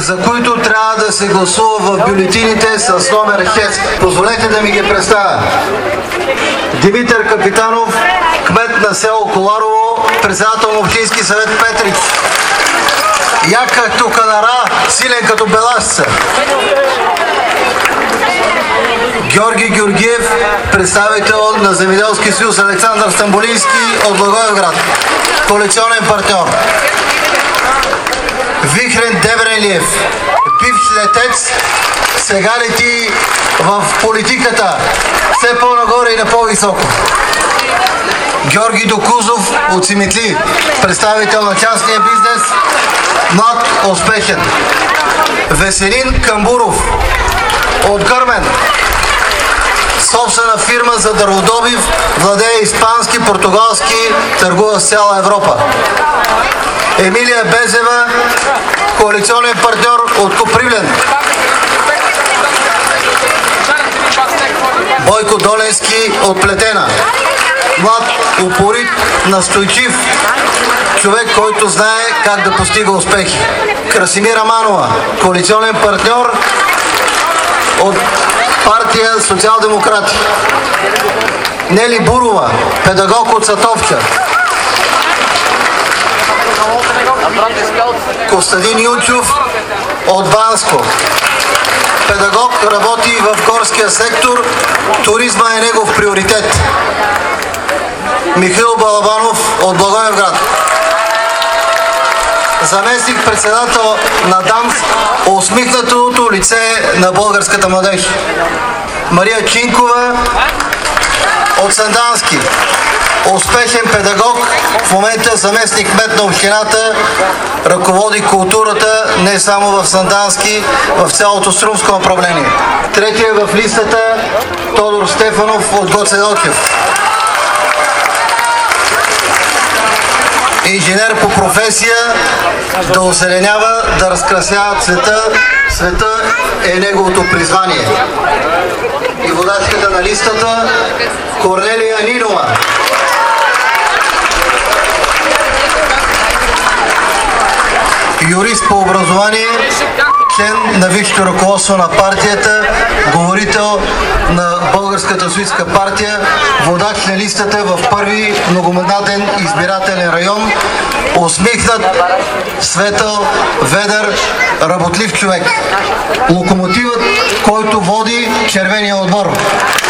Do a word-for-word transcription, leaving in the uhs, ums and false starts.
за които трябва да се гласува в бюлетините с номер шест. Позволете да ми ги представя. Димитър Капитанов, кмет на село Коларово, председател на Общински съвет Петрич. Яка Туканара, силен като беласца. Георги Георгиев, представител на Земеделски съюз Александър Стамболийски от Благоевград, коалиционен партньор. Вихрен Дебрелиев, бивш летец, сега лети в политиката, все по-нагоре и на по-високо. Георги Докузов от Симитли, представител на частния бизнес, млад, успешен. Веселин Камбуров от Гърмен, собствена фирма за дърводобив, владее испански, португалски, търгува с цяла Европа. Емилия Безева, коалиционен партньор от Копривлен. Бойко Доленски от Плетена. Млад, упорит, настойчив, човек, който знае как да постига успехи. Красимира Манова, коалиционен партньор от партия Социал-демократи. Нели Бурова, педагог от Сатовча. Костадин Юнчов от Банско. Педагог, работи в горския сектор, туризма е негов приоритет. Михаил Балабанов от Благоевград. Заместник председател на ДАМС, усмихнатото лице на българската младеж. Мария Чинкова от Сандански. Успешен педагог, в момента заместник кмет на общината, ръководи културата не само в Сандански, в цялото Струмско направление. Третия в листата Тодор Стефанов от Гоце Делчев. Инженер по професия, да озеленява, да разкрасява цвета. Света е неговото призвание. И водачката на листата Корнелия Нинова. Юрист по образование, член на висшето ръководство на партията, говорител на Българската социалистическа партия, водач на листата в първи многомандатен избирателен район, усмихнат, светъл, ведър, работлив човек. Локомотивът, който води червения отбор.